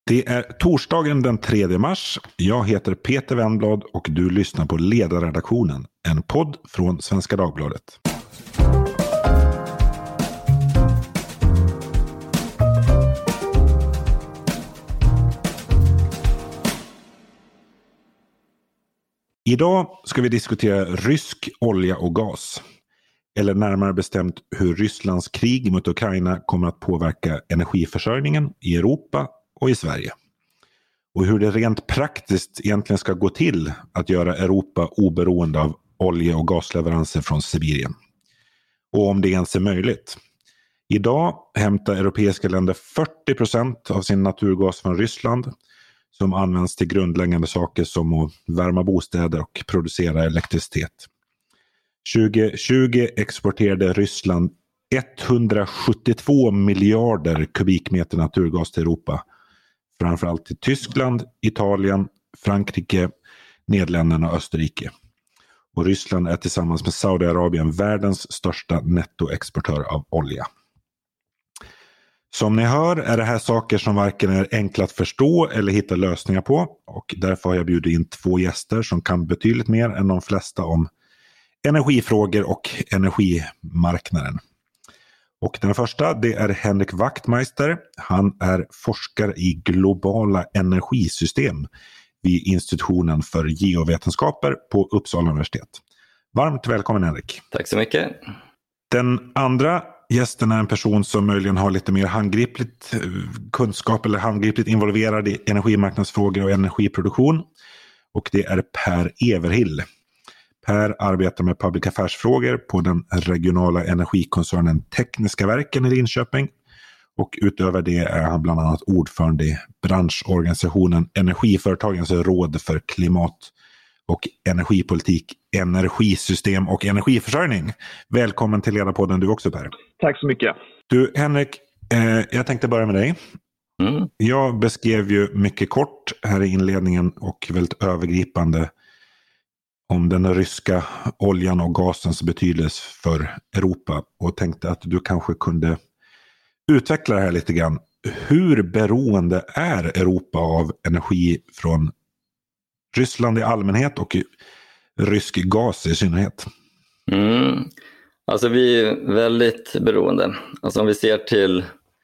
Det är torsdagen den 3 mars. Jag heter Peter Wennblad och du lyssnar på Ledarredaktionen, en podd från Svenska Dagbladet. Idag ska vi diskutera rysk olja och gas. Eller närmare bestämt hur Rysslands krig mot Ukraina kommer att påverka energiförsörjningen i Europa och i Sverige. Och hur det rent praktiskt egentligen ska gå till att göra Europa oberoende av olje- och gasleveranser från Sibirien. Och om det ens är möjligt. Idag hämtar europeiska länder 40% av sin naturgas från Ryssland, som används till grundläggande saker som att värma bostäder och producera elektricitet. 2020 exporterade Ryssland 172 miljarder kubikmeter naturgas till Europa. Framförallt till Tyskland, Italien, Frankrike, Nederländerna och Österrike. Och Ryssland är tillsammans med Saudiarabien världens största nettoexportör av olja. Som ni hör är det här saker som varken är enkla att förstå eller hitta lösningar på. Och därför har jag bjudit in 2 gäster som kan betydligt mer än de flesta om energifrågor och energimarknaden. Och den första, det är Henrik Wachtmeister. Han är forskare i globala energisystem vid institutionen för geovetenskaper på Uppsala universitet. Varmt välkommen Henrik. Tack så mycket. Den andra gästen är en person som möjligen har lite mer handgripligt kunskap eller handgripligt involverad i energimarknadsfrågor och energiproduktion. Och det är Per Everhill. Per arbetar med public affairs-frågor på den regionala energikoncernen Tekniska verken i Linköping. Och utöver det är han bland annat ordförande i branschorganisationen Energiföretagens råd för klimat och energipolitik, energisystem och energiförsörjning. Välkommen till Ledarpodden du också Per. Tack så mycket. Du Henrik, jag tänkte börja med dig. Jag beskrev ju mycket kort här i inledningen och väldigt övergripande om den ryska oljan och gasens betydelse för Europa och tänkte att du kanske kunde utveckla det här lite grann. Hur beroende är Europa av energi från Ryssland i allmänhet och rysk gas i synnerhet? Alltså vi är väldigt beroende. Alltså om vi ser till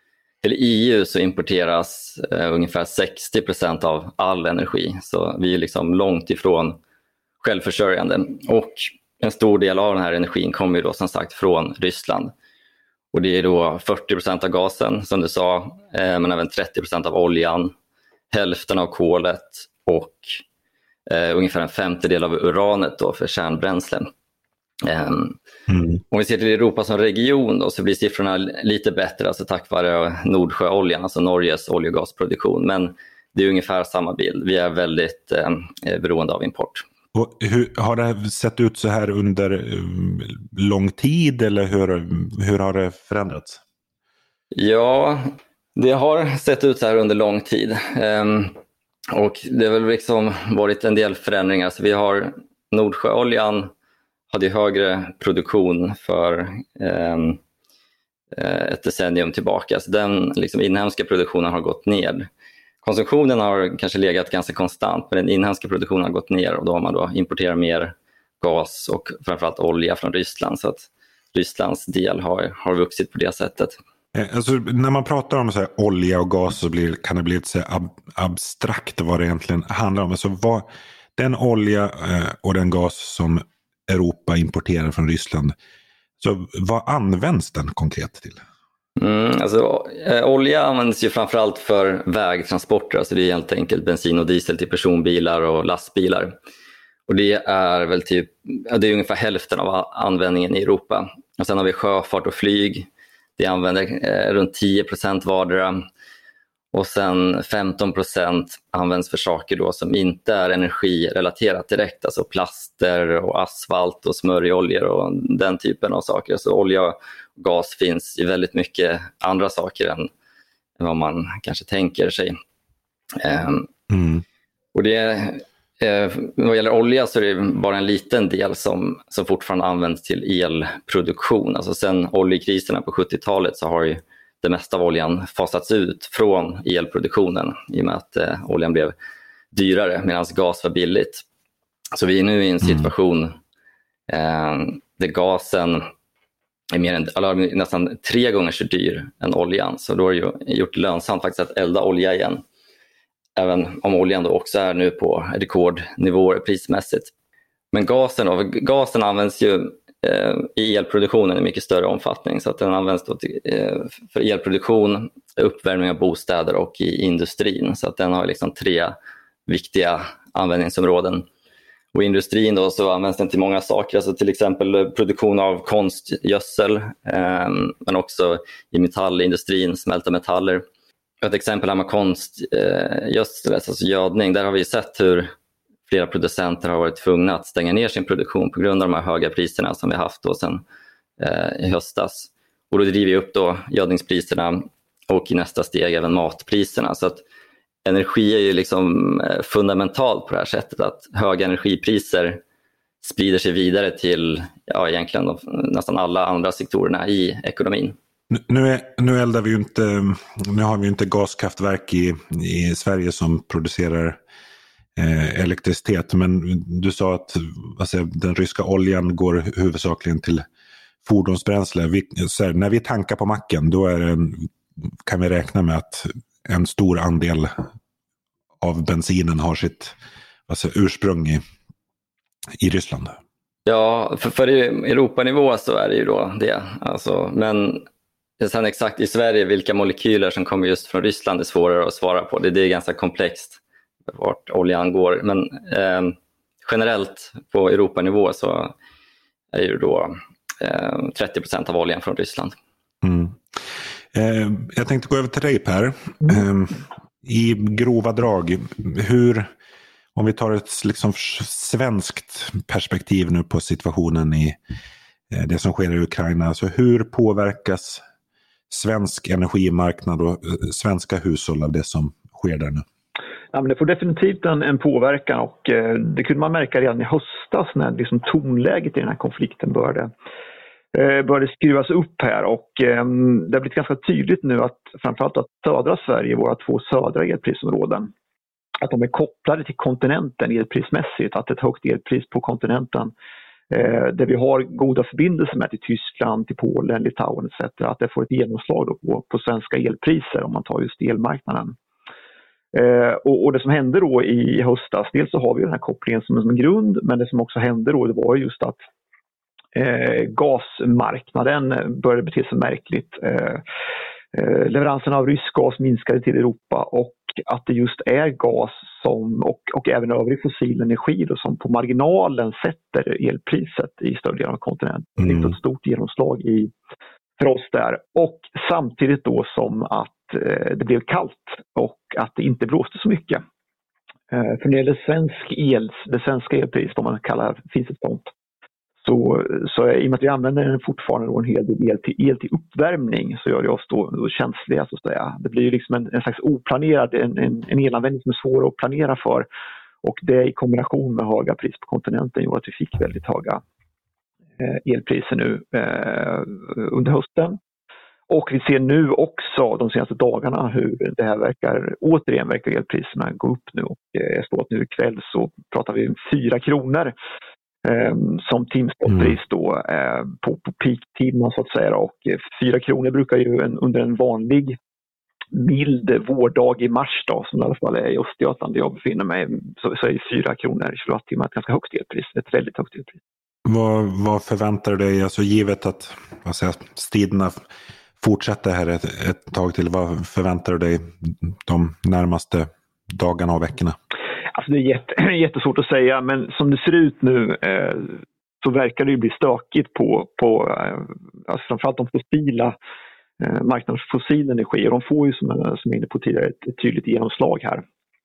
EU så importeras ungefär 60% av all energi. Så vi är liksom långt ifrån självförsörjande. Och en stor del av den här energin kommer ju då som sagt från Ryssland. Och det är då 40% av gasen som du sa, men även 30% av oljan, hälften av kolet och ungefär en 50% av uranet då för kärnbränslen. Om vi ser till Europa som region då, så blir siffrorna lite bättre, alltså tack vare Nordsjöoljan, alltså Norges olje- och gasproduktion. Men det är ungefär samma bild. Vi är väldigt beroende av import. Och hur har det sett ut så här under lång tid eller hur har det förändrats? Ja, det har sett ut så här under lång tid. Och det har väl liksom varit en del förändringar. Så vi har Nordsjöoljan hade högre produktion för ett decennium tillbaka. Så den liksom inhemska produktionen har gått ner. Konsumtionen har kanske legat ganska konstant, men den inhemska produktionen har gått ner och då har man då importerat mer gas och framförallt olja från Ryssland. Så att Rysslands del har vuxit på det sättet. Alltså, när man pratar om så här, olja och gas så kan det bli lite så här abstrakt vad det egentligen handlar om. Alltså, den olja och den gas som Europa importerar från Ryssland, så vad används den konkret till? Alltså, olja används ju framförallt för vägtransporter, alltså det är helt enkelt bensin och diesel till personbilar och lastbilar. Och det är väl det är ungefär hälften av användningen i Europa. Och sen har vi sjöfart och flyg, det använder runt 10% vardera. Och sen 15% används för saker då som inte är energirelaterat direkt, alltså plaster och asfalt och smörjoljor och den typen av saker. Så olja och gas finns i väldigt mycket andra saker än vad man kanske tänker sig. Och vad gäller olja så är det bara en liten del som fortfarande används till elproduktion. Alltså sen oljekriserna på 70-talet så har ju det mesta av oljan fasats ut från elproduktionen i och med att oljan blev dyrare medan gas var billigt. Så vi är nu i en situation där gasen är nästan 3 gånger så dyr än oljan. Så då är det gjort lönsamt faktiskt att elda olja igen. Även om oljan då också är nu på rekordnivåer prismässigt. Men gasen används ju i elproduktionen i mycket större omfattning. Så att den används då för elproduktion, uppvärmning av bostäder och i industrin. Så att den har liksom 3 viktiga användningsområden. Och i industrin då så används den till många saker, alltså till exempel produktion av konstgödsel, men också i metallindustrin, smälta metaller. Ett exempel här med konstgödsel, alltså gödning, där har vi sett hur flera producenter har varit tvungna att stänga ner sin produktion på grund av de här höga priserna som vi haft då sedan i höstas. Och då driver vi upp då gödningspriserna och i nästa steg även matpriserna. Så att energi är ju liksom fundamentalt på det här sättet, att höga energipriser sprider sig vidare till egentligen nästan alla andra sektorerna i ekonomin. Nu eldar vi ju inte, nu har vi ju inte gaskraftverk i Sverige som producerar elektricitet, men du sa att den ryska oljan går huvudsakligen till fordonsbränsle. När vi tankar på macken, då kan vi räkna med att en stor andel av bensinen har sitt ursprung i Ryssland. Ja, för Europanivå så är det ju då det. Alltså, men sen exakt i Sverige vilka molekyler som kommer just från Ryssland är svårare att svara på. Det är ganska komplext vart oljan går. Men generellt på Europanivå så är det ju då 30% av oljan från Ryssland. Mm. Jag tänkte gå över till dig, Per. I grova drag, om vi tar ett liksom svenskt perspektiv nu på situationen i det som sker i Ukraina, så hur påverkas svensk energimarknad och svenska hushåll av det som sker där nu? Ja, men det får definitivt en påverkan, och det kunde man märka redan i höstas när liksom tonläget i den här konflikten började skruvas upp här, och det har blivit ganska tydligt nu att framförallt att södra Sverige, våra 2 södra elprisområden, att de är kopplade till kontinenten elprismässigt, att ett högt elpris på kontinenten där vi har goda förbindelser med till Tyskland, till Polen, Litauen etc. Att det får ett genomslag då på svenska elpriser om man tar just elmarknaden. Och det som hände då i höstas, dels så har vi den här kopplingen som en grund, men det som också hände då, det var just att gasmarknaden började bete sig märkligt. Leveranserna av rysk gas minskade till Europa, och att det just är gas och även övrig fossil energi då, som på marginalen sätter elpriset i större delen av kontinenten. Det är ett stort genomslag för oss där. Och samtidigt då som att det blev kallt och att det inte blåste så mycket. För när det gäller det svenska elpriset, om man kallar finns ett sånt, så i och med att vi använder den fortfarande en hel del el till uppvärmning, så gör det oss då känsliga, så att säga. Det blir ju liksom en slags oplanerad, en elanvändning som är svår att planera för, och det i kombination med höga pris på kontinenten gjorde att vi fick väldigt höga elpriser nu under hösten. Och vi ser nu också de senaste dagarna hur det här återigen verkar elpriserna gå upp nu, och jag står att nu ikväll så pratar vi om 4 kronor som timspotpris då på peak-timmar, så att säga, och 4 kronor brukar ju under en vanlig mild vårdag i mars då, som i alla fall är i Östergötland där jag befinner mig, så är 4 kronor i kilowattimmar ett ganska högt elpris, ett väldigt högt elpris. Vad förväntar du dig, alltså givet att striderna fortsätter här ett tag till, vad förväntar du dig de närmaste dagarna och veckorna? Alltså det är jättesvårt att säga, men som det ser ut nu så verkar det ju bli stökigt på alltså framförallt de fossila marknaden för fossil energi, och de får ju som jag är inne på tidigare ett tydligt genomslag här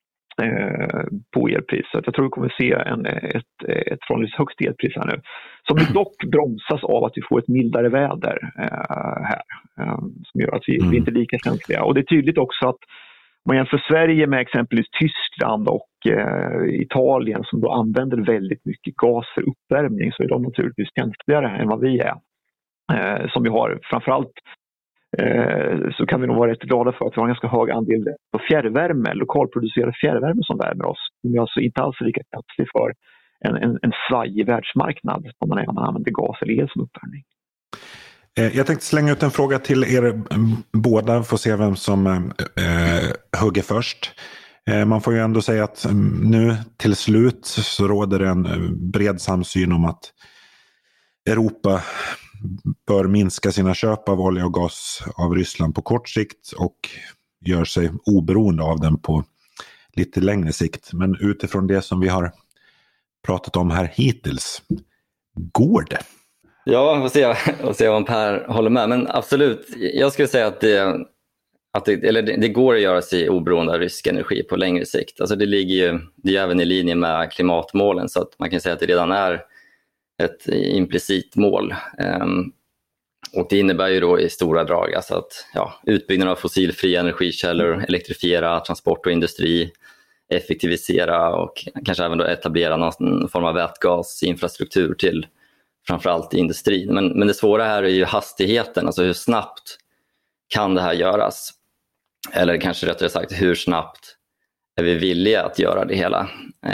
på elpriset. Jag tror vi kommer se ett förhållandevis högst elpris här nu, som dock bromsas av att vi får ett mildare väder här, som gör att vi inte är lika känsliga. Och det är tydligt också att man jämför Sverige med exempelvis Tyskland och Italien, som då använder väldigt mycket gas för uppvärmning, så är de naturligtvis känsligare än vad vi är. Som vi har framförallt så kan vi nog vara rätt glada för att vi har en ganska hög andel på fjärrvärme, lokalproducerad fjärrvärme som värmer oss. Det är alltså inte alls lika känslig för en svajig världsmarknad om man använder gas eller el som uppvärmning. Jag tänkte slänga ut en fråga till er båda för att se vem som hugger först. Man får ju ändå säga att nu till slut så råder en bred samsyn om att Europa bör minska sina köp av olja och gas av Ryssland på kort sikt och gör sig oberoende av den på lite längre sikt. Men utifrån det som vi har pratat om här hittills, går det? Ja, får se om Per håller med. Men absolut, jag skulle säga att det går att göra sig oberoende av rysk energi på längre sikt. Alltså det är även i linje med klimatmålen, så att man kan säga att det redan är ett implicit mål. Och det innebär ju då i stora drag alltså att utbyggnad av fossilfria energikällor, elektrifiera transport och industri, effektivisera och kanske även då etablera någon form av vätgasinfrastruktur till framförallt industrin. Men det svåra här är ju hastigheten, alltså hur snabbt kan det här göras? Eller kanske rättare sagt, hur snabbt är vi villiga att göra det hela?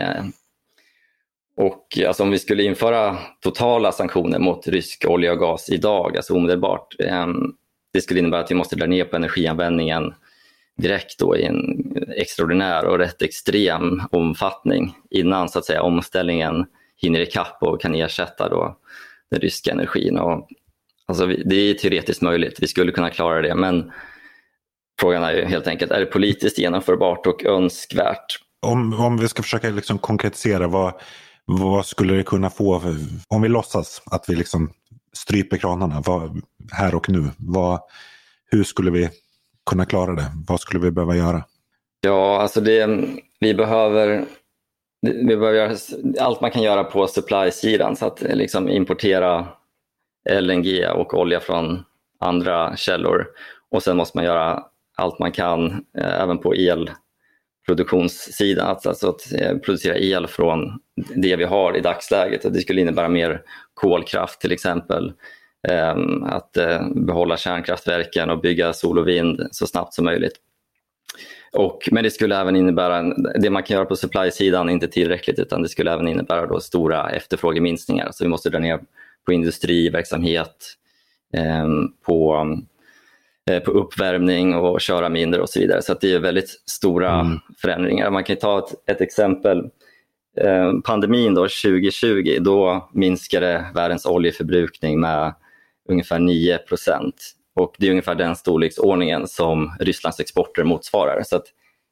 Och alltså om vi skulle införa totala sanktioner mot rysk olja och gas idag, alltså omedelbart, det skulle innebära att vi måste dra ner på energianvändningen direkt då i en extraordinär och rätt extrem omfattning innan så att säga omställningen hinner ikapp och kan ersätta då den ryska energin. Och, alltså, det är teoretiskt möjligt, vi skulle kunna klara det, men frågan är ju helt enkelt, är det politiskt genomförbart och önskvärt? Om vi ska försöka liksom konkretisera, vad skulle det kunna få om vi låtsas att vi liksom stryper kranarna här och nu? Hur skulle vi kunna klara det? Vad skulle vi behöva göra? Ja, alltså vi behöver göra allt man kan göra på supply-sidan, så att liksom importera LNG och olja från andra källor, och sen måste man göra allt man kan även på elproduktionssidan, alltså att producera el från det vi har i dagsläget. Och det skulle innebära mer kolkraft till exempel, att behålla kärnkraftverken och bygga sol och vind så snabbt som möjligt. Men det skulle även innebära, det man kan göra på supply-sidan inte tillräckligt, utan det skulle även innebära då stora efterfrågeminskningar. Så vi måste dra ner på industriverksamhet, på uppvärmning och köra mindre och så vidare. Så att det är väldigt stora förändringar. Man kan ta ett exempel. Pandemin då 2020, då minskade världens oljeförbrukning med ungefär 9%. Och det är ungefär den storleksordningen som Rysslands exporter motsvarar. Så att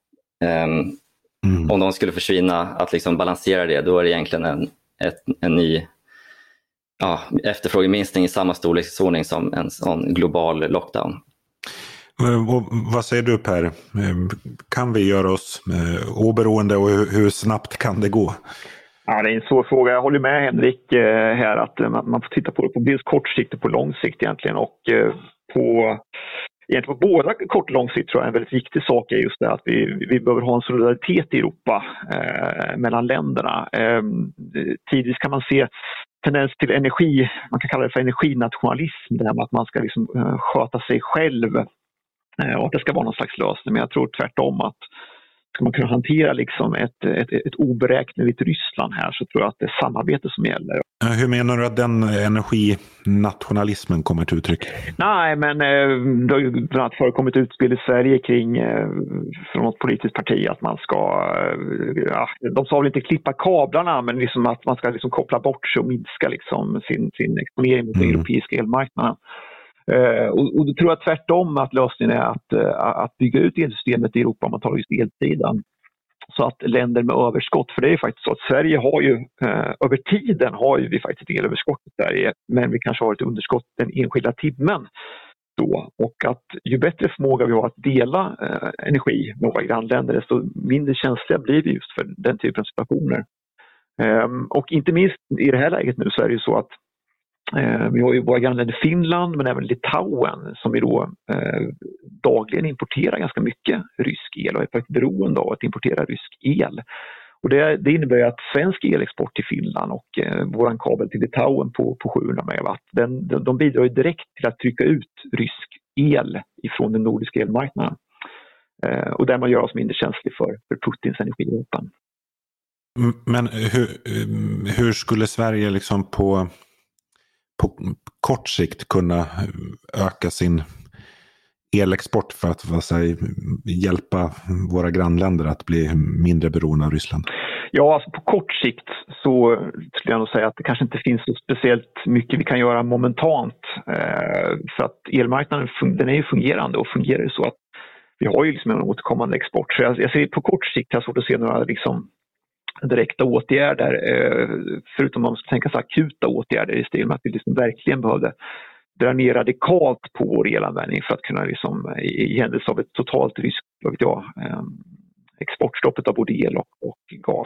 om de skulle försvinna, att liksom balansera det, då är det egentligen en ny efterfrågeminskning i samma storleksordning som en sån global lockdown. Vad säger du Per? Kan vi göra oss oberoende och hur snabbt kan det gå? Ja, det är en svår fråga. Jag håller med Henrik här att man får titta på det på dels kort sikt och på lång sikt egentligen. Och egentligen på båda kort och lång sikt tror jag en väldigt viktig sak är just det att vi behöver ha en solidaritet i Europa mellan länderna. Tidigt kan man se tendens till energi, man kan kalla det för energinationalism, det här med att man ska liksom sköta sig själv och att det ska vara någon slags lösning. Men jag tror tvärtom att ska man kunna hantera liksom ett oberäkneligt Ryssland här, så tror jag att det är samarbete som gäller. Hur menar du att den energinationalismen kommer till uttryck? Nej, men det har ju bland annat förekommit utspel i Sverige kring från något politiskt parti att man ska, de sa väl inte klippa kablarna, men liksom att man ska liksom koppla bort sig och minska liksom sin exponering mot den europeiska elmarknaden. Och då tror jag tvärtom att lösningen är att bygga ut elsystemet i Europa om man tar just elsidan. Så att länder med överskott, för det är faktiskt så att Sverige har ju, över tiden har ju vi faktiskt ett elöverskott i Sverige, men vi kanske har ett underskott den enskilda timmen då. Och att ju bättre förmåga vi har att dela energi med våra grannländer, desto mindre känsliga blir vi just för den typen av situationer. Och inte minst i det här läget nu så är det ju så att vi har ju våra grannländer Finland men även Litauen som vi då dagligen importerar ganska mycket rysk el och är faktiskt beroende av att importera rysk el. Och det innebär att svensk elexport till Finland och våran kabel till Litauen på 700 megawatt, de bidrar ju direkt till att trycka ut rysk el ifrån den nordiska elmarknaden. Och där man gör oss mindre känslig för Putins energivapen. Men hur skulle Sverige liksom på kort sikt kunna öka sin elexport för att hjälpa våra grannländer att bli mindre beroende av Ryssland? Ja, alltså på kort sikt så skulle jag nog säga att det kanske inte finns så speciellt mycket vi kan göra momentant. För att elmarknaden den är ju fungerande och fungerar ju så att vi har ju liksom en återkommande export. Så jag ser på kort sikt har svårt att se några liksom direkta åtgärder, förutom om man ska tänka så akuta åtgärder i stil med att vi liksom verkligen behövde dra ner radikalt på vår elanvändning för att kunna liksom, i händelse av ett totalt risk, exportstoppet av både el och gas.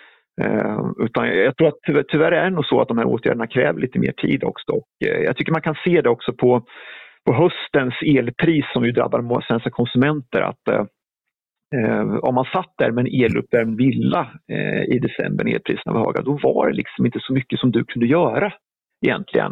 Utan jag tror att tyvärr är det nog så att de här åtgärderna kräver lite mer tid också. Och jag tycker man kan se det också på höstens elpris som ju drabbar många svenska konsumenter, att om man satt där med en eluppvärmd villa i december när elpriserna var höga, då var det liksom inte så mycket som du kunde göra egentligen.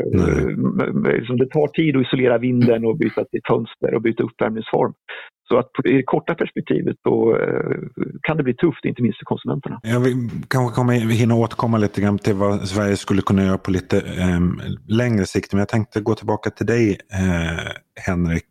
Det tar tid att isolera vinden och byta till fönster och byta uppvärmningsform. Så att i det korta perspektivet då kan det bli tufft, inte minst för konsumenterna. Jag vill kanske hinna återkomma lite grann till vad Sverige skulle kunna göra på lite längre sikt. Men jag tänkte gå tillbaka till dig, Henrik.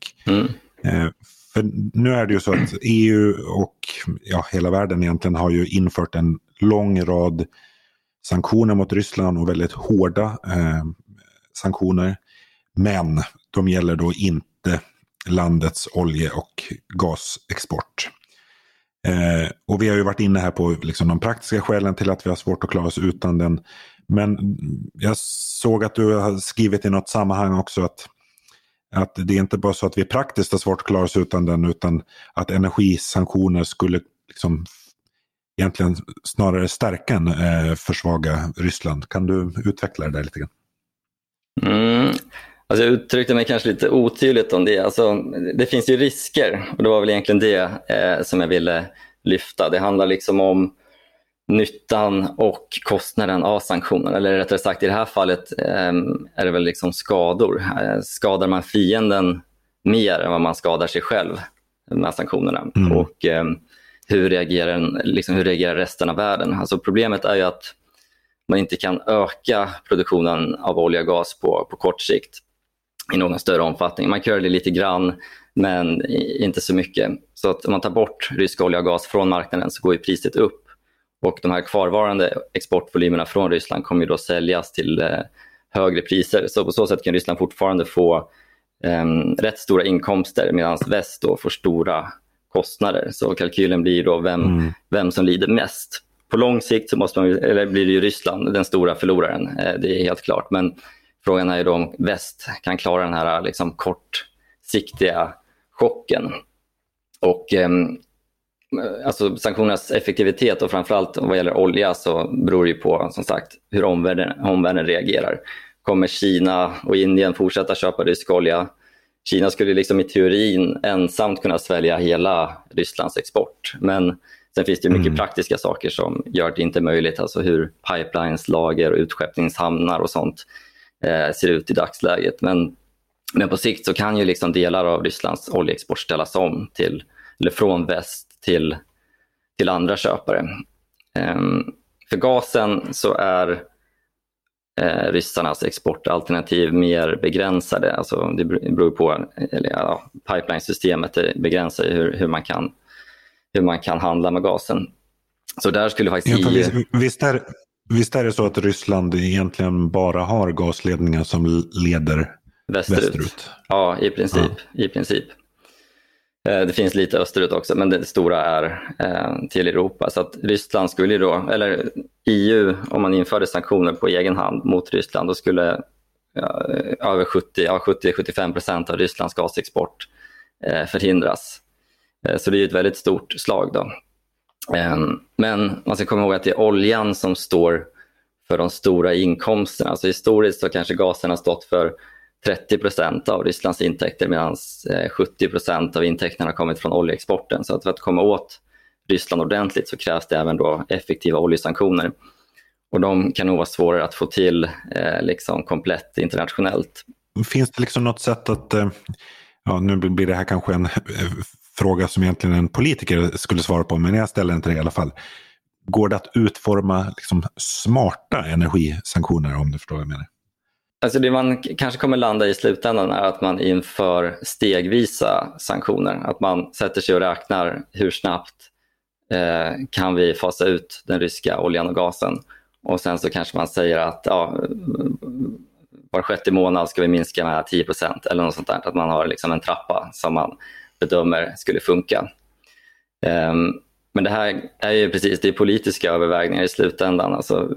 För nu är det ju så att EU och hela världen egentligen har ju infört en lång rad sanktioner mot Ryssland och väldigt hårda sanktioner. Men de gäller då inte landets olje- och gasexport. Och vi har ju varit inne här på liksom de praktiska skälen till att vi har svårt att klara oss utan den. Men jag såg att du har skrivit i något sammanhang också att det är inte bara så att vi praktiskt har svårt att klara oss utan den, utan att energisanktioner skulle liksom egentligen snarare stärka än försvaga Ryssland. Kan du utveckla det där lite grann? Alltså jag uttryckte mig kanske lite otydligt om det. Alltså, det finns ju risker och det var väl egentligen det som jag ville lyfta. Det handlar liksom om nyttan och kostnaden av sanktioner. Eller rättare sagt, i det här fallet är det väl liksom skador. Skadar man fienden mer än vad man skadar sig själv med sanktionerna? Och hur reagerar resten av världen? Alltså problemet är ju att man inte kan öka produktionen av olja och gas på kort sikt i någon större omfattning. Man kan göra det lite grann, men inte så mycket. Så att om man tar bort rysk olja och gas från marknaden så går ju priset upp. Och de här kvarvarande exportvolymerna från Ryssland kommer ju då säljas till högre priser. Så på så sätt kan Ryssland fortfarande få rätt stora inkomster medan väst då får stora kostnader. Så kalkylen blir då vem som lider mest. På lång sikt så blir det ju Ryssland den stora förloraren. Det är helt klart. Men frågan är ju då om väst kan klara den här liksom kortsiktiga chocken. Och alltså sanktionernas effektivitet och framförallt vad gäller olja så beror ju på som sagt hur omvärlden reagerar. Kommer Kina och Indien fortsätta köpa rysk olja? Kina skulle liksom i teorin ensamt kunna svälja hela Rysslands export. Men sen finns det mycket praktiska saker som gör det inte möjligt. Alltså hur pipelines, lager och utskeppningshamnar och sånt ser ut i dagsläget. Men på sikt så kan ju liksom delar av Rysslands oljeexport ställas om eller från väst till andra köpare. För gasen så är ryssarnas exportalternativ mer begränsade. Alltså det beror på, pipeline-systemet begränsar hur man kan handla med gasen. Så där skulle faktiskt Visst är det så att Ryssland egentligen bara har gasledningar som leder västerut? Ja, i princip. Det finns lite österut också, men det stora är till Europa. Så att Ryssland skulle då, eller EU, om man införde sanktioner på egen hand mot Ryssland, då skulle över 70-75% av Rysslands gasexport förhindras. Så det är ett väldigt stort slag då. Men man ska komma ihåg att det är oljan som står för de stora inkomsterna. Alltså historiskt så kanske gasen har stått för 30% av Rysslands intäkter medan 70% av intäkterna har kommit från oljeexporten. Så att för att komma åt Ryssland ordentligt så krävs det även då effektiva oljesanktioner. Och de kan nog vara svårare att få till liksom komplett internationellt. Finns det liksom något sätt att, nu blir det här kanske en fråga som egentligen en politiker skulle svara på, men jag ställer den till det i alla fall. Går det att utforma liksom smarta energisanktioner, om du förstår vad jag menar? Alltså det man kanske kommer landa i slutändan är att man inför stegvisa sanktioner. Att man sätter sig och räknar hur snabbt kan vi fasa ut den ryska oljan och gasen. Och sen så kanske man säger att var 6:e månad ska vi minska med 10% eller något sånt där. Att man har liksom en trappa som man bedömer skulle funka. Men det här är ju precis det politiska övervägningar i slutändan. Alltså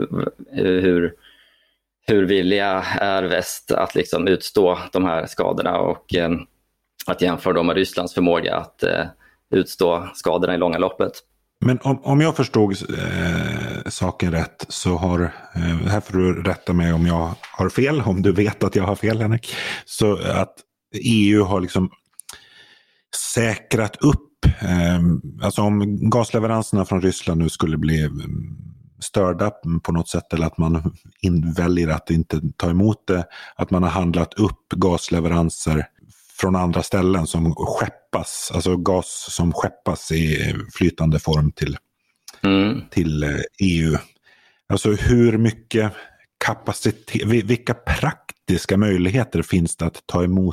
hur villiga är väst att liksom utstå de här skadorna och att jämföra dem med Rysslands förmåga att utstå skadorna i långa loppet. Men om jag förstod saken rätt så här får du rätta mig om jag har fel, om du vet att jag har fel, Henrik. Så att EU har liksom säkrat upp, alltså om gasleveranserna från Ryssland nu skulle bli störda på något sätt, eller att man väljer att inte ta emot det, att man har handlat upp gasleveranser från andra ställen som skeppas, alltså gas som skeppas i flytande form till EU. Alltså hur mycket kapacitet, vilka praktiska möjligheter finns det att ta emot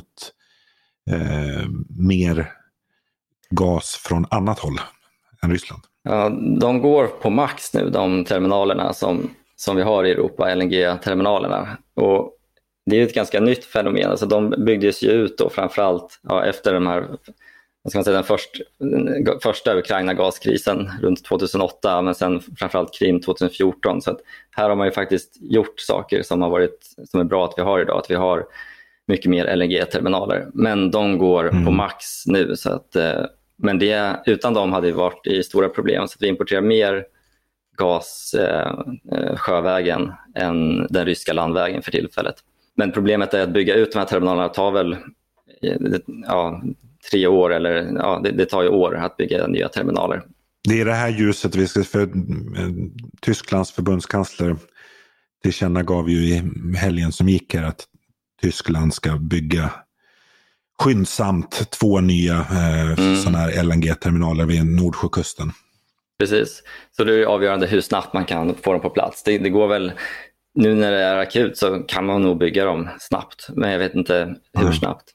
mer gas från annat håll än Ryssland? Ja, de går på max nu, de terminalerna som vi har i Europa, LNG-terminalerna. Och det är ett ganska nytt fenomen. Alltså de byggdes ju ut då framförallt efter de här, den första Ukraina-gaskrisen runt 2008, men sen framförallt Krim 2014. Så att här har man ju faktiskt gjort saker som är bra att vi har idag. Att vi har mycket mer LNG-terminaler. Men de går på max nu. Så att, men utan dem hade vi varit i stora problem. Så att vi importerar mer gas sjövägen än den ryska landvägen för tillfället. Men problemet är att bygga ut de här terminalerna tar väl 3 år eller det tar ju år att bygga nya terminaler. Det är det här ljuset vi ska för Tysklands förbundskansler tillkännagav ju i helgen som gick här att Tyskland ska bygga skyndsamt 2 nya sådana här LNG-terminaler vid Nordsjökusten. Precis, så det är avgörande hur snabbt man kan få dem på plats. Det går väl, nu när det är akut så kan man nog bygga dem snabbt, men jag vet inte hur snabbt.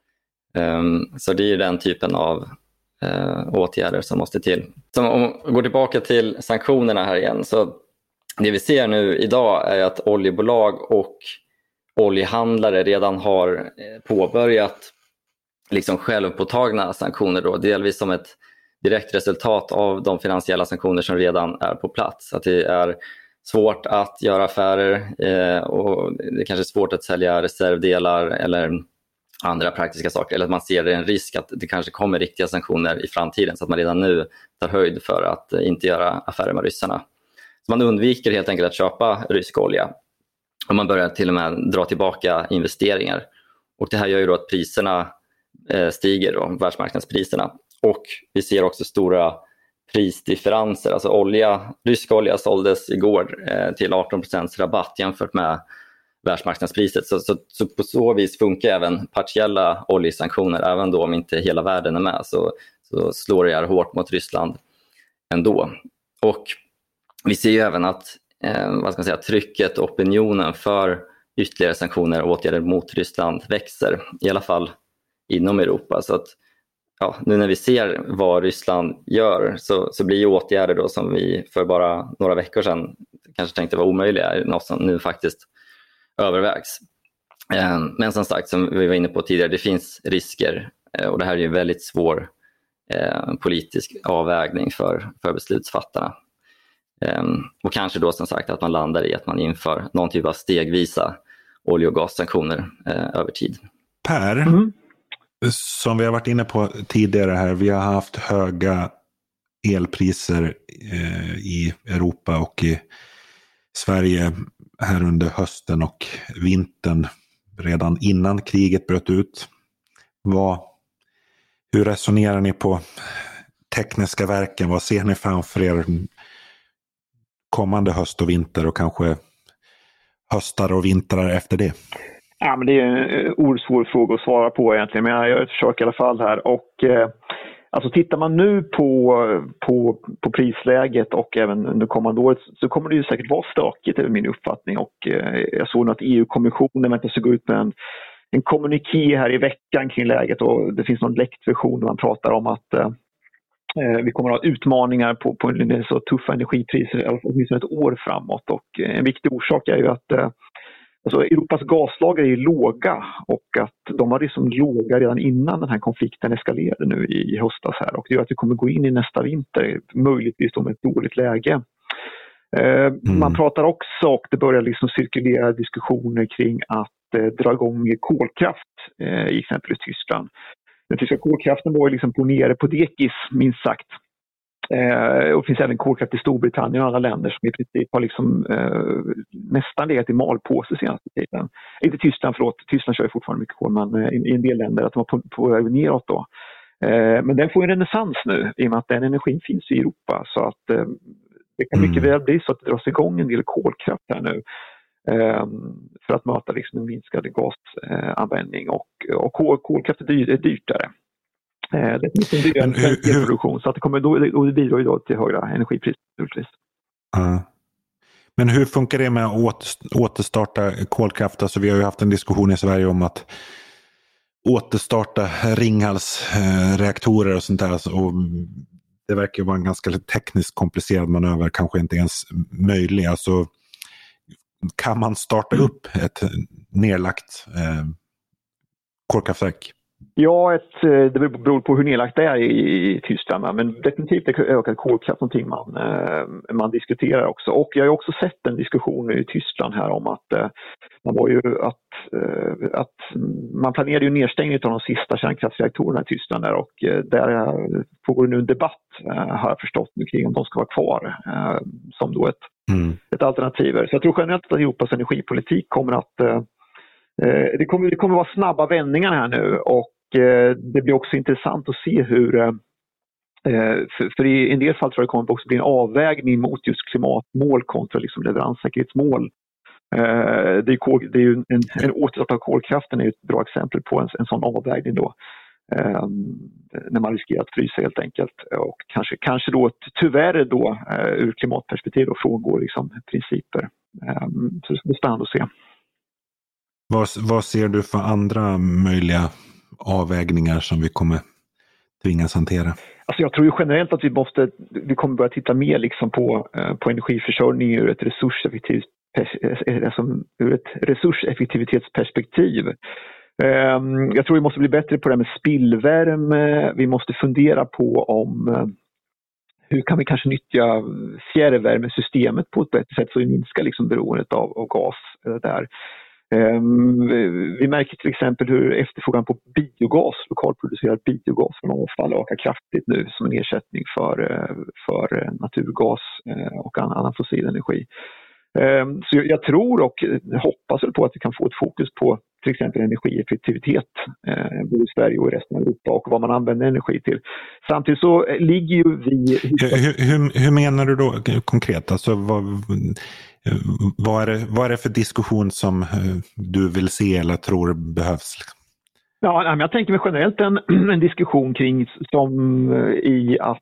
Så det är den typen av åtgärder som måste till. Så om vi går tillbaka till sanktionerna här igen, så det vi ser nu idag är att oljebolag och oljehandlare redan har påbörjat liksom självpåtagna sanktioner då, delvis som ett direkt resultat av de finansiella sanktioner som redan är på plats. Att det är svårt att göra affärer och det kanske är svårt att sälja reservdelar eller andra praktiska saker. Eller att man ser en risk att det kanske kommer riktiga sanktioner i framtiden, så att man redan nu tar höjd för att inte göra affärer med ryssarna. Så man undviker helt enkelt att köpa rysk olja. Och man börjar till och med dra tillbaka investeringar. Och det här gör ju då att priserna stiger, då, världsmarknadspriserna. Och vi ser också stora prisdifferenser. Alltså rysk olja såldes igår till 18% rabatt jämfört med världsmarknadspriset. Så på så vis funkar även partiella oljesanktioner, även då om inte hela världen är med, så slår det här hårt mot Ryssland ändå. Och vi ser ju även att trycket och opinionen för ytterligare sanktioner och åtgärder mot Ryssland växer, i alla fall inom Europa. Så att nu när vi ser vad Ryssland gör så blir ju åtgärder då som vi för bara några veckor sedan kanske tänkte var omöjliga, något som nu faktiskt övervägs. Men som sagt, som vi var inne på tidigare, det finns risker och det här är ju en väldigt svår politisk avvägning för beslutsfattarna. Och kanske då som sagt att man landar i att man inför någon typ av stegvisa olje- och gassanktioner över tid. Per, som vi har varit inne på tidigare här, vi har haft höga elpriser i Europa och i Sverige här under hösten och vintern, redan innan kriget bröt ut. Hur resonerar ni på tekniska verken, vad ser ni framför er kommande höst och vinter och kanske höstar och vintrar efter det? Ja, men det är en oerhört fråga att svara på egentligen, men jag gör ett försök i alla fall här. Och alltså tittar man nu på prisläget och även under kommande året, så kommer det ju säkert vara stökigt, är min uppfattning. Och jag såg att EU-kommissionen väntas gå ut med en kommuniké här i veckan kring läget, och det finns någon läckt version där man pratar om att vi kommer att ha utmaningar på så tuffa energipriser åtminstone ett år framåt. Och en viktig orsak är ju att alltså Europas gaslager är låga, och att de var liksom låga redan innan den här konflikten eskalerade nu i höstas här. Och det gör att vi kommer gå in i nästa vinter, möjligtvis om ett dåligt läge. Man pratar också, och det börjar liksom cirkulera diskussioner kring att dra igång kolkraft i exempelvis Tyskland. Den tyska kolkraften var ju liksom nere på dekis, minst sagt. Och det finns även kolkraft i Storbritannien och alla länder som i princip har liksom, nästan legat i malpåse senaste tiden. Inte Tyskland, förlåt. Tyskland kör ju fortfarande mycket kol, men i en del länder att de var på väg neråt då. Men den får en renässans nu i och med att den energin finns i Europa. Så att det kan mycket väl bli så att det dras igång en del kolkraft här nu. För att möta liksom en minskad gasanvändning, och kolkraft är dyrare. Det är en dyrare elproduktion, så att det kommer då bidrar ju då till högre energipriser. Men hur funkar det med att återstarta kolkraft? Alltså vi har ju haft en diskussion i Sverige om att återstarta Ringhals reaktorer och sånt där, och det verkar vara en ganska tekniskt komplicerad manöver, kanske inte ens möjlig. Alltså, kan man starta upp ett nedlagt kolkraftverk? Ja, det beror på hur nedlagt det är i Tyskland, men definitivt är ökad kolkraft någonting man diskuterar också. Och jag har också sett en diskussion i Tyskland här om att man planerade ju nedstängning av de sista kärnkraftsreaktorerna i Tyskland där, och där pågår nu en debatt, har jag förstått nu, kring om de ska vara kvar som då ett alternativ. Så jag tror generellt att Europas energipolitik kommer att det kommer vara snabba vändningar här nu, och det blir också intressant att se hur för i en del fall tror jag det kommer också bli en avvägning mot just klimatmål kontra liksom leveranssäkerhetsmål. Det är ju en återstart av kolkraften är ett bra exempel på en sån avvägning då, när man riskerar att frysa helt enkelt, och kanske då tyvärr då ur klimatperspektiv då frångår liksom principer. Så det är spännande att se. Vad ser du för andra möjliga avvägningar som vi kommer tvingas hantera? Alltså jag tror ju generellt att vi kommer börja titta mer liksom på energiförsörjning ur ett resurseffektivitetsperspektiv. Jag tror vi måste bli bättre på det med spillvärme. Vi måste fundera på hur kan vi kanske nyttja fjärrvärmesystemet på ett bättre sätt så vi minskar liksom beroendet av gas där. Vi märker till exempel hur efterfrågan på biogas, lokalproducerad biogas från avfall ökar kraftigt nu som en ersättning för naturgas och annan fossil energi. Så jag tror och hoppas på att vi kan få ett fokus på till exempel energieffektivitet både i Sverige och i resten av Europa och vad man använder energi till. Samtidigt så ligger ju vi... Hur menar du då konkret? Alltså vad är det för diskussion som du vill se eller tror behövs? Ja, jag tänker mig generellt en diskussion kring som i att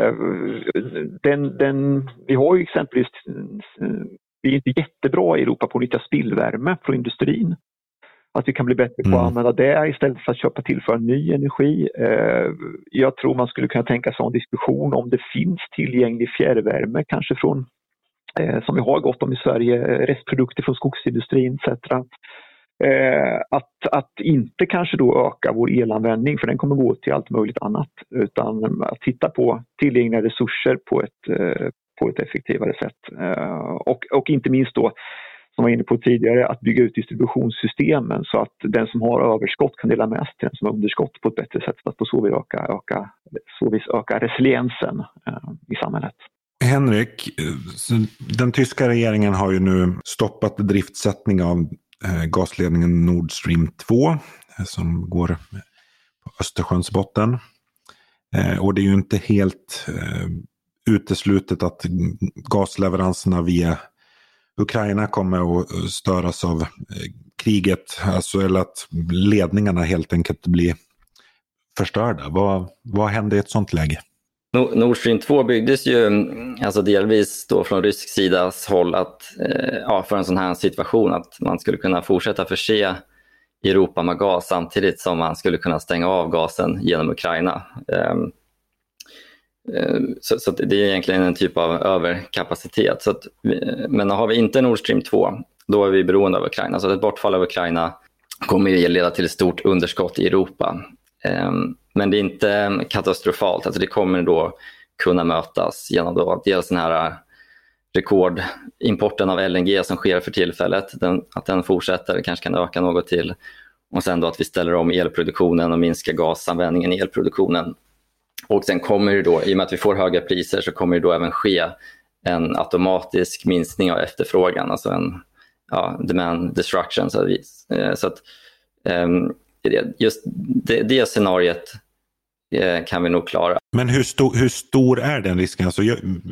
vi har ju exempelvis vi är inte jättebra i Europa på att nyttja spillvärme från industrin. Att vi kan bli bättre på att använda det istället för att köpa tillföra ny energi. Jag tror man skulle kunna tänka sig en diskussion om det finns tillgänglig fjärrvärme kanske från som vi har gått om i Sverige, restprodukter från skogsindustrin etc. Att inte kanske då öka vår elanvändning för den kommer gå till allt möjligt annat utan att titta på tillgängliga resurser på ett effektivare sätt. Och inte minst då som var inne på tidigare att bygga ut distributionssystemen så att den som har överskott kan dela med sig till den som har underskott på ett bättre sätt för att på så vis öka resiliensen i samhället. Henrik, den tyska regeringen har ju nu stoppat driftsättning av gasledningen Nord Stream 2 som går på Östersjöns botten. Och det är ju inte helt uteslutet att gasleveranserna via Ukraina kommer att störas av kriget. Alltså, eller att ledningarna helt enkelt blir förstörda. Vad händer i ett sånt läge? Nord Stream 2 byggdes ju alltså delvis då från rysk sidas håll för en sån här situation att man skulle kunna fortsätta förse Europa med gas samtidigt som man skulle kunna stänga av gasen genom Ukraina. Så det är egentligen en typ av överkapacitet. Men har vi inte Nord Stream 2, då är vi beroende av Ukraina. Så ett bortfall av Ukraina kommer ju leda till ett stort underskott i Europa. Men det är inte katastrofalt. Alltså det kommer då kunna mötas genom då dels den här rekordimporten av LNG som sker för tillfället. Att den fortsätter, kanske kan öka något till. Och sen då att vi ställer om elproduktionen och minskar gasanvändningen i elproduktionen. Och sen kommer det då, i och med att vi får höga priser, så kommer det då även ske en automatisk minskning av efterfrågan. Alltså en demand destruction. Så att just det scenariet kan vi nog klara. Men hur stor är den risken? Alltså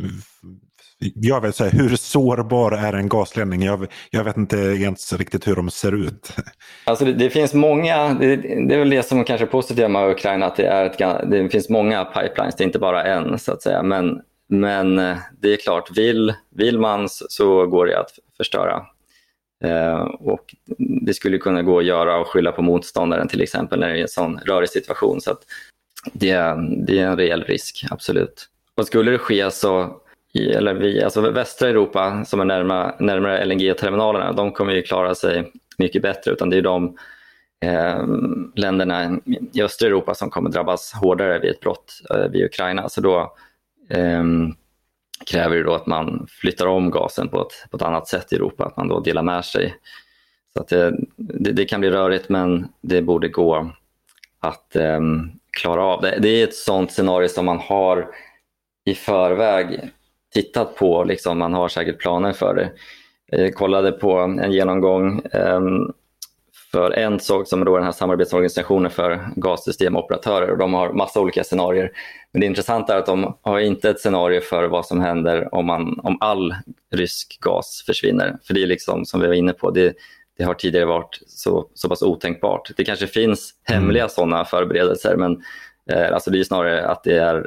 jag vill säga, hur sårbar är en gasledning? Jag vet inte ens riktigt hur de ser ut. Alltså det finns många, det är väl det som kanske är positivt med Ukraina, att det finns många pipelines, det är inte bara en så att säga. Men det är klart, vill man så går det att förstöra. Och det skulle kunna gå att göra och skylla på motståndaren till exempel när det är en sån rörig situation. Så att det är en reell risk, absolut. Och skulle det ske så alltså västra Europa som är närmare LNG-terminalerna, de kommer ju klara sig mycket bättre, utan det är de länderna i östra Europa som kommer drabbas hårdare vid ett brott vid Ukraina. Så då kräver det då att man flyttar om gasen på ett annat sätt i Europa, att man då delar med sig. Så att det kan bli rörigt, men det borde gå att klara av det. Det är ett sånt scenario som man har i förväg tittat på, liksom, man har säkert planer för det. Jag kollade på en genomgång för en sak som är då den här samarbetsorganisationen för gassystemoperatörer, och de har massa olika scenarier. Men det intressanta är att de har inte ett scenario för vad som händer om all rysk gas försvinner. För det är liksom, som vi var inne på, det har tidigare varit så pass otänkbart. Det kanske finns hemliga sådana förberedelser, men alltså det är snarare att det är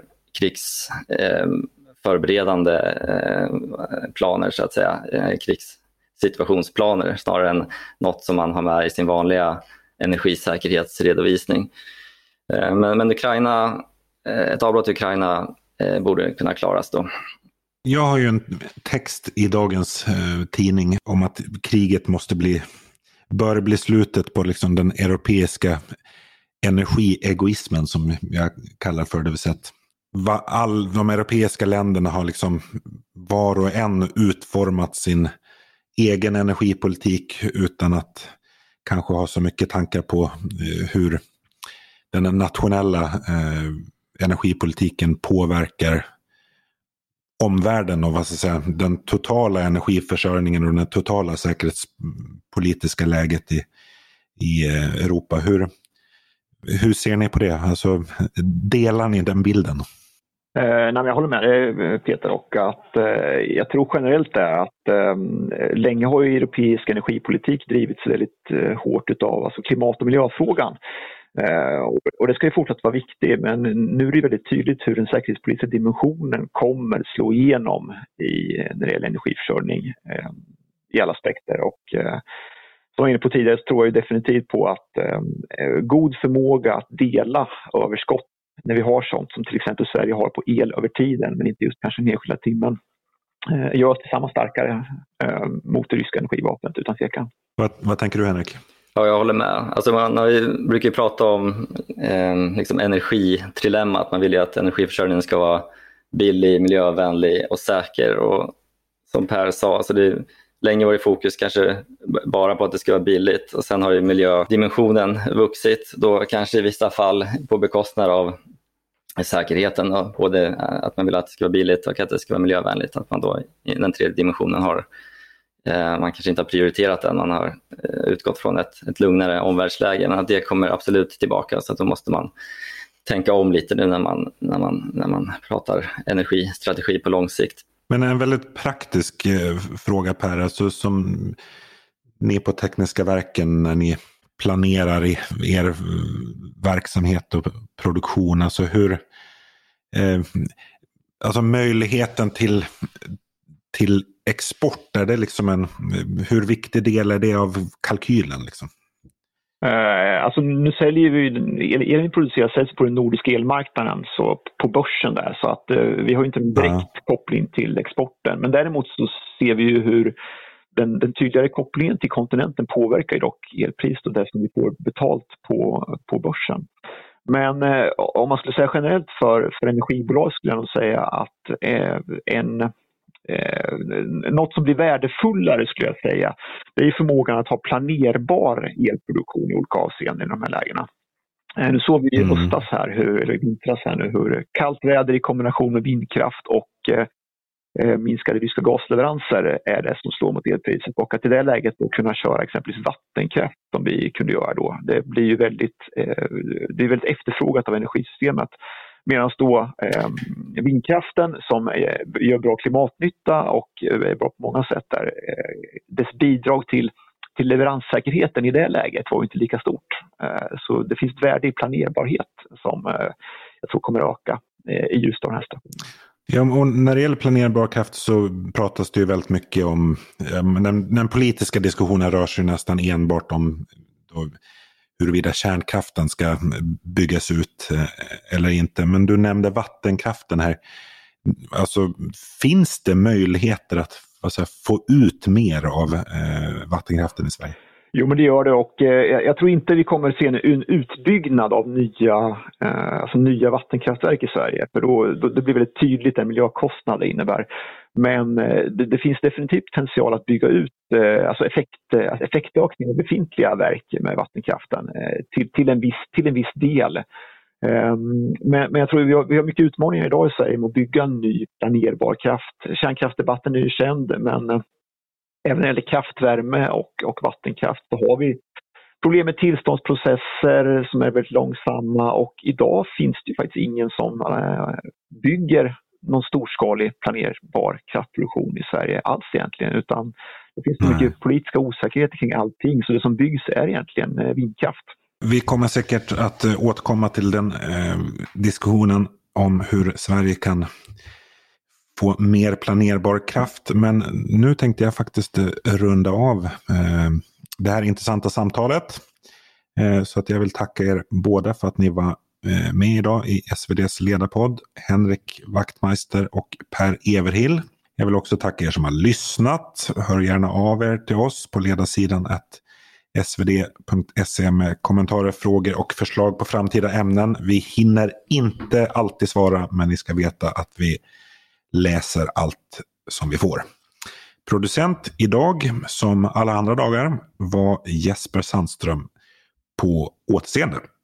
krigsförberedande planer så att säga, krigssituationsplaner snarare än något som man har med i sin vanliga energisäkerhetsredovisning. Men Ukraina, ett avbrott i Ukraina borde kunna klaras då. Jag har ju en text i dagens tidning om att kriget bör bli slutet på liksom den europeiska energiegoismen som jag kallar för det. Vill säga att de europeiska länderna har liksom var och en utformat sin egen energipolitik utan att kanske ha så mycket tankar på hur den nationella energipolitiken påverkar omvärlden och den totala energiförsörjningen och det totala säkerhetspolitiska läget i Europa. Hur ser ni på det? Alltså, delar ni den bilden? Jag håller med dig, Peter, och att jag tror generellt att länge har ju europeisk energipolitik drivits väldigt hårt utav alltså klimat- och miljöfrågan. Och det ska ju fortsatt vara viktigt, men nu är det väldigt tydligt hur den säkerhetspolitiska dimensionen kommer slå igenom när det gäller energiförsörjning i alla aspekter. Och som jag var inne på tidigare så tror jag definitivt på att god förmåga att dela överskott när vi har sånt som till exempel Sverige har på el över tiden, men inte just kanske den enskilda timmen, gör oss tillsammans starkare mot det ryska energivapnet utan tvekan. Vad tänker du, Henrik? Ja, jag håller med. Alltså man brukar ju prata om liksom energitrilemma, att man vill ju att energiförsörjningen ska vara billig, miljövänlig och säker. Och som Per sa, alltså länge var det fokus kanske bara på att det ska vara billigt, och sen har ju miljödimensionen vuxit, då kanske i vissa fall på bekostnad av säkerheten, och både att man vill att det ska vara billigt och att det ska vara miljövänligt, att man då i den tredje dimensionen man kanske inte har prioriterat den, man har utgått från ett lugnare omvärldsläge, men att det kommer absolut tillbaka, så att då måste man tänka om lite nu när man pratar energistrategi på lång sikt. Men en väldigt praktisk fråga Per, alltså som ni på Tekniska Verken när ni planerar i er verksamhet och produktion, alltså hur alltså möjligheten till export, är det liksom hur viktig del är det av kalkylen liksom? Alltså nu säljer vi elen vi producerar säljs på den nordiska elmarknaden, så på börsen där, så att vi har inte en direkt koppling till exporten, men däremot så ser vi ju hur den tydligare kopplingen till kontinenten påverkar dock elpriset och det som vi får betalt på börsen. Men om man skulle säga generellt för energibolag skulle jag nog säga att något som blir värdefullare skulle jag säga, det är förmågan att ha planerbar elproduktion i olika avseenden i de här lägena. Nu såg vi i höstas här, eller vintras här nu, hur kallt väder i kombination med vindkraft och minskade ryska gasleveranser är det som slår mot elpriset, och att i det läget då kunna köra exempelvis vattenkraft som vi kunde göra då. Det blir ju väldigt efterfrågat av energisystemet. Medan då vindkraften som gör bra klimatnytta och är bra på många sätt där, dess bidrag till leveranssäkerheten i det läget var inte lika stort. Så det finns ett värde i planerbarhet som jag tror kommer att öka i just de här stationerna. Ja, och när det gäller planerbar kraft så pratas det ju väldigt mycket om, den politiska diskussionen rör sig nästan enbart om huruvida kärnkraften ska byggas ut eller inte. Men du nämnde vattenkraften här. Alltså, finns det möjligheter att få ut mer av vattenkraften i Sverige? Jo, men det gör det, och jag tror inte vi kommer att se en utbyggnad av nya vattenkraftverk i Sverige, för då det blir väldigt tydligt den miljökostnad det innebär. Men det finns definitivt potential att bygga ut effektökning av befintliga verk med vattenkraften till en viss del. Men jag tror vi har mycket utmaningar idag i Sverige med att bygga en ny planerbar kraft. Kärnkraftdebatten är ju känd, men även när det gäller kraftvärme och vattenkraft så har vi problem med tillståndsprocesser som är väldigt långsamma, och idag finns det ju faktiskt ingen som bygger någon storskalig planerbar kraftproduktion i Sverige alls egentligen, utan det finns mycket politiska osäkerheter kring allting, så det som byggs är egentligen vindkraft. Vi kommer säkert att återkomma till den diskussionen om hur Sverige kan få mer planerbar kraft, men nu tänkte jag faktiskt runda av det här intressanta samtalet, så att jag vill tacka er båda för att ni var med idag i SVDs ledarpodd, Henrik Wachtmeister och Per Everhill. Jag vill också tacka er som har lyssnat. Hör gärna av er till oss på ledarsidan svd.se med kommentarer, frågor och förslag på framtida ämnen. Vi hinner inte alltid svara, men ni ska veta att vi läser allt som vi får. Producent idag, som alla andra dagar, var Jesper Sandström. På återseende.